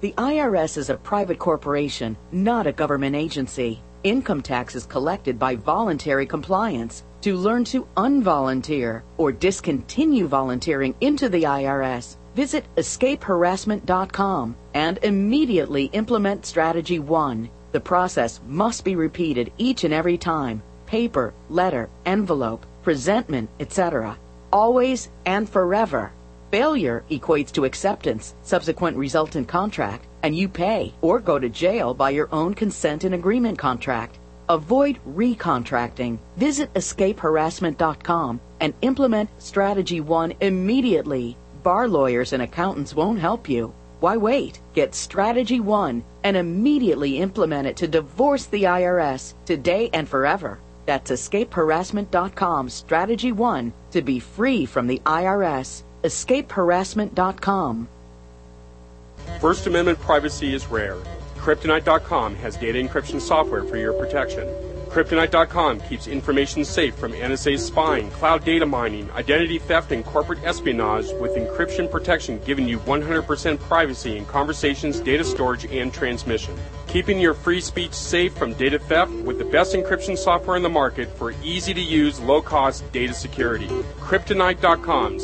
The IRS is a private corporation, not a government agency. Income tax is collected by voluntary compliance. To learn to unvolunteer or discontinue volunteering into the IRS, visit escapeharassment.com and immediately implement Strategy 1. The process must be repeated each and every time. Paper, letter, envelope, presentment, etc. Always and forever. Failure equates to acceptance, subsequent resultant contract, and you pay or go to jail by your own consent and agreement contract. Avoid recontracting. Visit escapeharassment.com and implement Strategy 1 immediately. Bar lawyers and accountants won't help you. Why wait? Get Strategy 1 and immediately implement it to divorce the IRS today and forever. That's escapeharassment.com Strategy 1 to be free from the IRS. Escapeharassment.com. First Amendment privacy is rare. Kryptonite.com has data encryption software for your protection. Kryptonite.com keeps information safe from NSA spying, cloud data mining, identity theft, and corporate espionage with encryption protection giving you 100% privacy in conversations, data storage, and transmission. Keeping your free speech safe from data theft with the best encryption software in the market for easy-to-use, low-cost data security. Kryptonite.com,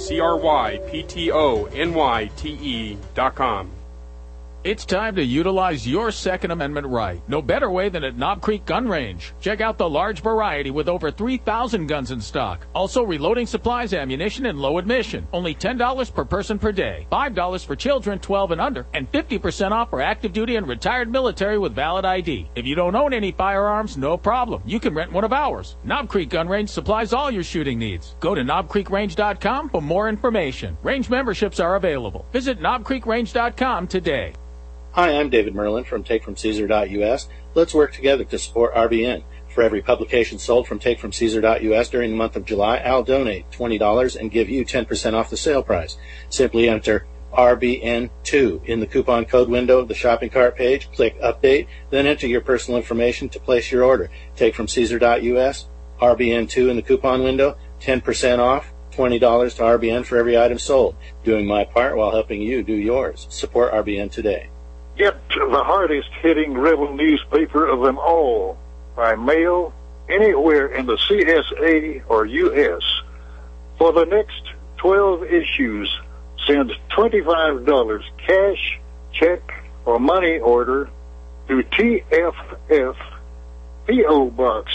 Kryptonyte.com. It's time to utilize your Second Amendment right. No better way than at Knob Creek Gun Range. Check out the large variety with over 3,000 guns in stock. Also reloading supplies, ammunition, and low admission. Only $10 per person per day. $5 for children 12 and under. And 50% off for active duty and retired military with valid ID. If you don't own any firearms, no problem. You can rent one of ours. Knob Creek Gun Range supplies all your shooting needs. Go to knobcreekrange.com for more information. Range memberships are available. Visit knobcreekrange.com today. Hi, I'm David Merlin from TakeFromCaesar.us. Let's work together to support RBN. For every publication sold from TakeFromCaesar.us during the month of July, I'll donate $20 and give you 10% off the sale price. Simply enter RBN2 in the coupon code window of the shopping cart page, click Update, then enter your personal information to place your order. TakeFromCaesar.us, RBN2 in the coupon window, 10% off, $20 to RBN for every item sold. Doing my part while helping you do yours. Support RBN today. Get the hardest-hitting rebel newspaper of them all by mail anywhere in the CSA or U.S. For the next 12 issues, send $25 cash, check, or money order to TFF P.O. Box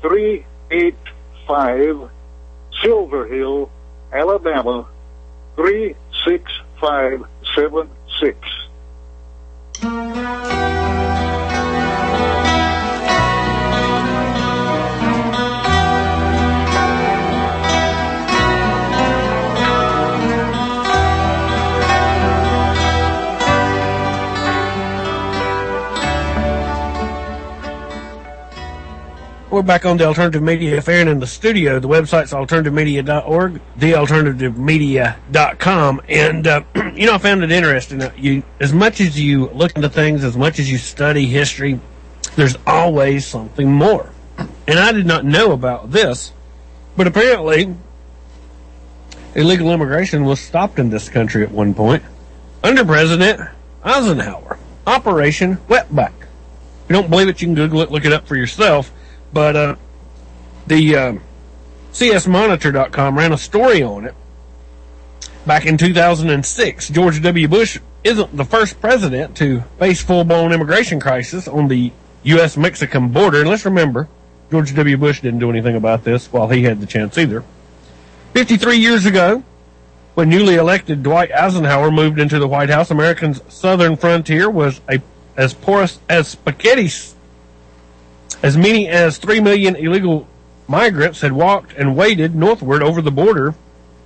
385, Silver Hill, Alabama 36576. We're back on the Alternative Media Affair and in the studio. The website's alternativemedia.org, thealternativemedia.com. And, I found it interesting. As much as you look into things, as much as you study history, there's always something more. And I did not know about this, but apparently illegal immigration was stopped in this country at one point under President Eisenhower. Operation Wetback. If you don't believe it, you can Google it, look it up for yourself. But the CSMonitor.com ran a story on it back in 2006. George W. Bush isn't the first president to face full-blown immigration crisis on the U.S.-Mexican border. And let's remember, George W. Bush didn't do anything about this while he had the chance either. 53 years ago, when newly elected Dwight Eisenhower moved into the White House, America's southern frontier was as porous as spaghetti. As many as 3 million illegal migrants had walked and waded northward over the border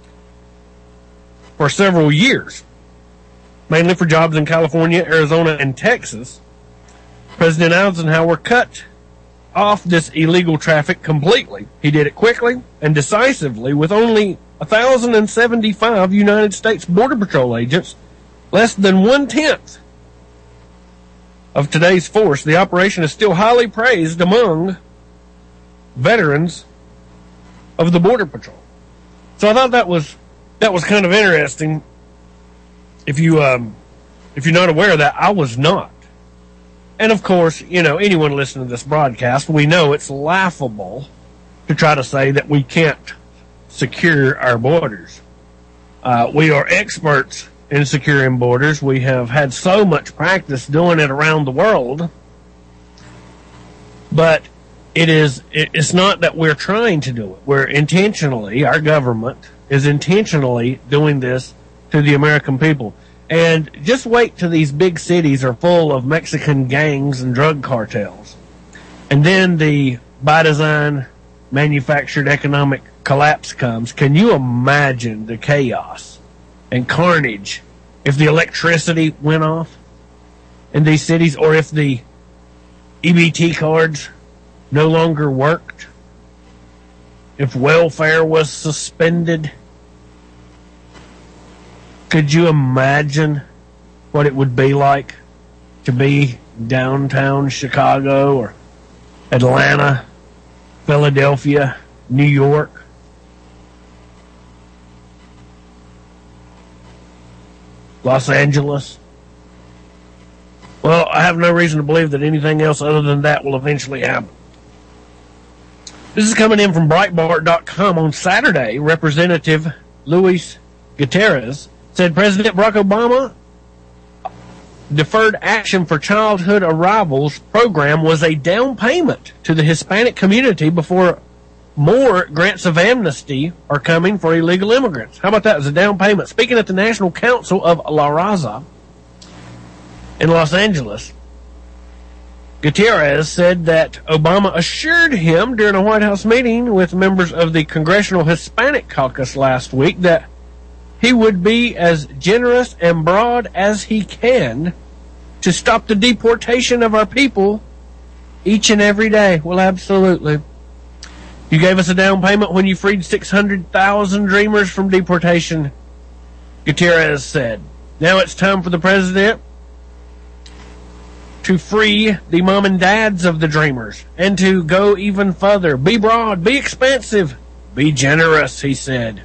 for several years, mainly for jobs in California, Arizona, and Texas. President Eisenhower cut off this illegal traffic completely. He did it quickly and decisively with only 1,075 United States Border Patrol agents, less than 1/10 of today's force. The operation is still highly praised among veterans of the Border Patrol. So I thought that was kind of interesting. If you if you're not aware of that, I was not. And of course, anyone listening to this broadcast, we know it's laughable to try to say that we can't secure our borders. We are experts in securing borders. We have had so much practice doing it around the world. But it's not that we're trying to do it. Our government is intentionally doing this to the American people. And just wait till these big cities are full of Mexican gangs and drug cartels. And then the by design manufactured economic collapse comes. Can you imagine the chaos and carnage if the electricity went off in these cities, or if the EBT cards no longer worked, if welfare was suspended? Could you imagine what it would be like to be downtown Chicago or Atlanta, Philadelphia, New York? Los Angeles? Well, I have no reason to believe that anything else other than that will eventually happen. This is coming in from Breitbart.com on Saturday. Representative Luis Gutierrez said President Barack Obama Deferred Action for Childhood Arrivals program was a down payment to the Hispanic community before more grants of amnesty are coming for illegal immigrants. How about that as a down payment? Speaking at the National Council of La Raza in Los Angeles, Gutierrez said that Obama assured him during a White House meeting with members of the Congressional Hispanic Caucus last week that he would be as generous and broad as he can to stop the deportation of our people each and every day. Well, absolutely. You gave us a down payment when you freed 600,000 dreamers from deportation, Gutierrez said. Now it's time for the president to free the mom and dads of the dreamers and to go even further. Be broad, be expansive, be generous, he said.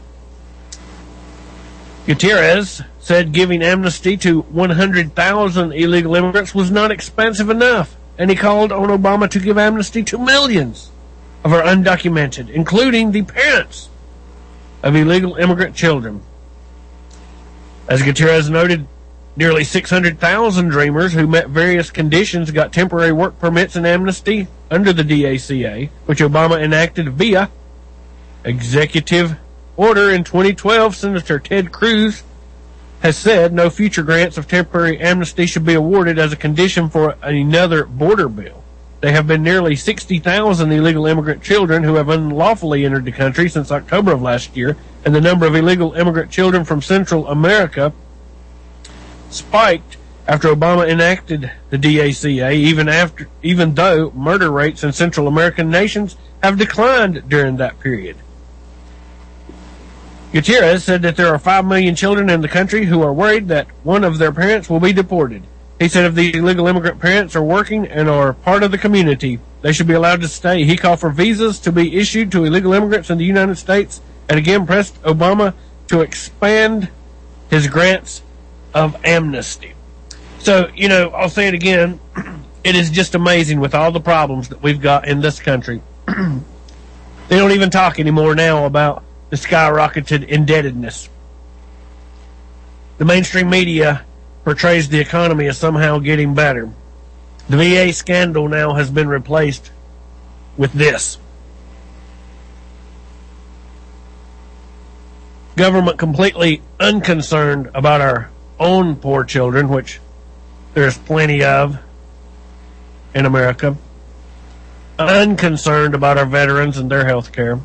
Gutierrez said giving amnesty to 100,000 illegal immigrants was not expensive enough, and he called on Obama to give amnesty to millions of our undocumented, including the parents of illegal immigrant children. As Gutierrez noted, nearly 600,000 dreamers who met various conditions got temporary work permits and amnesty under the DACA, which Obama enacted via executive order in 2012. Senator Ted Cruz has said no future grants of temporary amnesty should be awarded as a condition for another border bill. There have been nearly 60,000 illegal immigrant children who have unlawfully entered the country since October of last year, and the number of illegal immigrant children from Central America spiked after Obama enacted the DACA, even though murder rates in Central American nations have declined during that period. Gutierrez said that there are 5 million children in the country who are worried that one of their parents will be deported. He said if the illegal immigrant parents are working and are part of the community, they should be allowed to stay. He called for visas to be issued to illegal immigrants in the United States and again pressed Obama to expand his grants of amnesty. So, I'll say it again. It is just amazing with all the problems that we've got in this country. They don't even talk anymore now about the skyrocketed indebtedness. The mainstream media portrays the economy as somehow getting better. The VA scandal now has been replaced with this. Government completely unconcerned about our own poor children, which there's plenty of in America. Unconcerned about our veterans and their health care.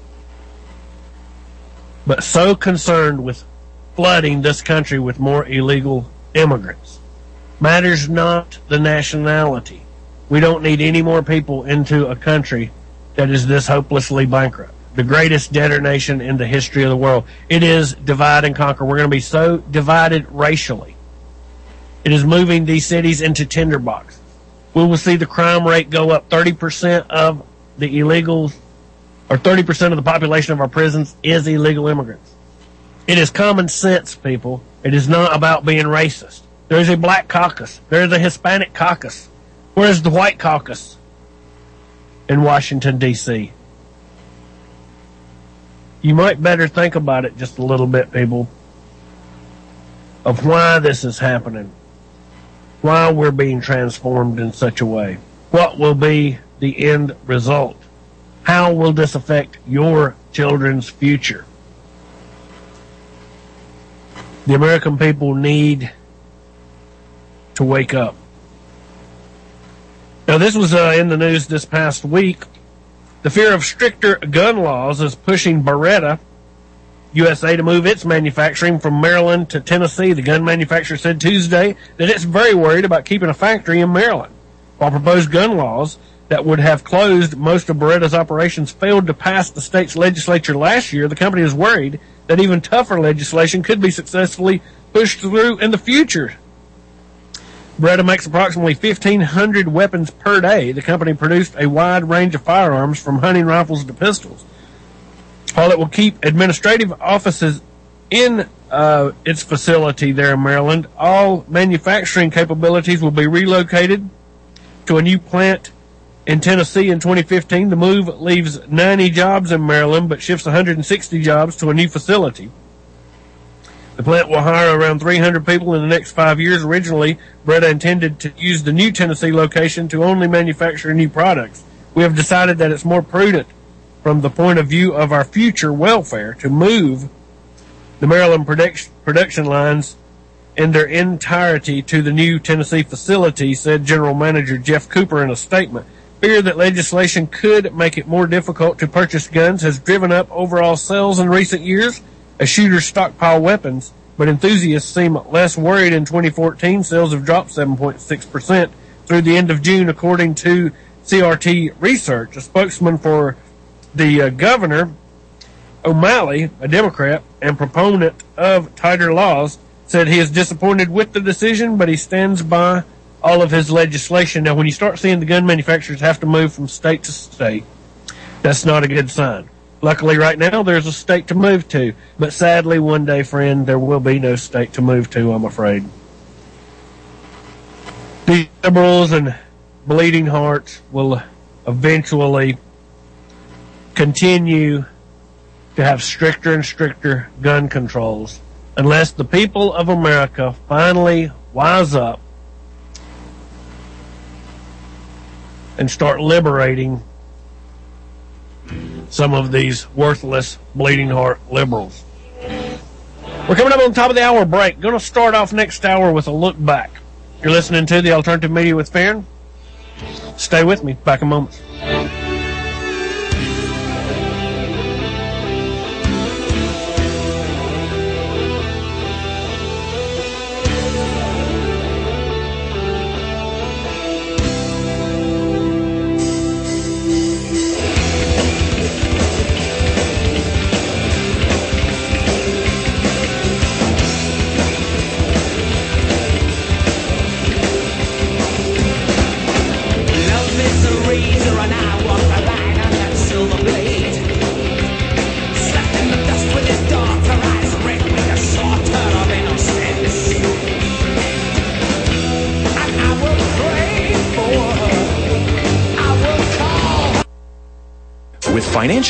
But so concerned with flooding this country with more illegal immigrants. Matters not the nationality. We don't need any more people into a country that is this hopelessly bankrupt. The greatest debtor nation in the history of the world. It is divide and conquer. We're going to be so divided racially. It is moving these cities into tinderboxes. We will see the crime rate go up. 30% of the illegals, or 30% of the population of our prisons is illegal immigrants. It is common sense, people. It is not about being racist. There is a black caucus. There is a Hispanic caucus. Where is the white caucus in Washington, D.C.? You might better think about it just a little bit, people, of why this is happening, why we're being transformed in such a way. What will be the end result? How will this affect your children's future? The American people need to wake up. Now, this was in the news this past week. The fear of stricter gun laws is pushing Beretta USA to move its manufacturing from Maryland to Tennessee. The gun manufacturer said Tuesday that it's very worried about keeping a factory in Maryland. While proposed gun laws that would have closed most of Beretta's operations failed to pass the state's legislature last year, the company is worried that even tougher legislation could be successfully pushed through in the future. Beretta makes approximately 1,500 weapons per day. The company produced a wide range of firearms from hunting rifles to pistols. While it will keep administrative offices in its facility there in Maryland, all manufacturing capabilities will be relocated to a new plant in Tennessee in 2015. The move leaves 90 jobs in Maryland but shifts 160 jobs to a new facility. The plant will hire around 300 people in the next 5 years. Originally, Beretta intended to use the new Tennessee location to only manufacture new products. We have decided that it's more prudent from the point of view of our future welfare to move the Maryland production lines in their entirety to the new Tennessee facility, said General Manager Jeff Cooper in a statement. Fear that legislation could make it more difficult to purchase guns has driven up overall sales in recent years as shooters stockpile weapons, but enthusiasts seem less worried. In 2014, sales have dropped 7.6% through the end of June, according to CRT Research. A spokesman for the governor, O'Malley, a Democrat and proponent of tighter laws, said he is disappointed with the decision, but he stands by all of his legislation. Now, when you start seeing the gun manufacturers have to move from state to state, that's not a good sign. Luckily, right now, there's a state to move to. But sadly, one day, friend, there will be no state to move to, I'm afraid. These liberals and bleeding hearts will eventually continue to have stricter and stricter gun controls unless the people of America finally wise up and start liberating some of these worthless, bleeding heart liberals. We're coming up on the top of the hour break. Going to start off next hour with a look back. You're listening to the Alternative Media with Farron. Stay with me. Back in a moment. With financial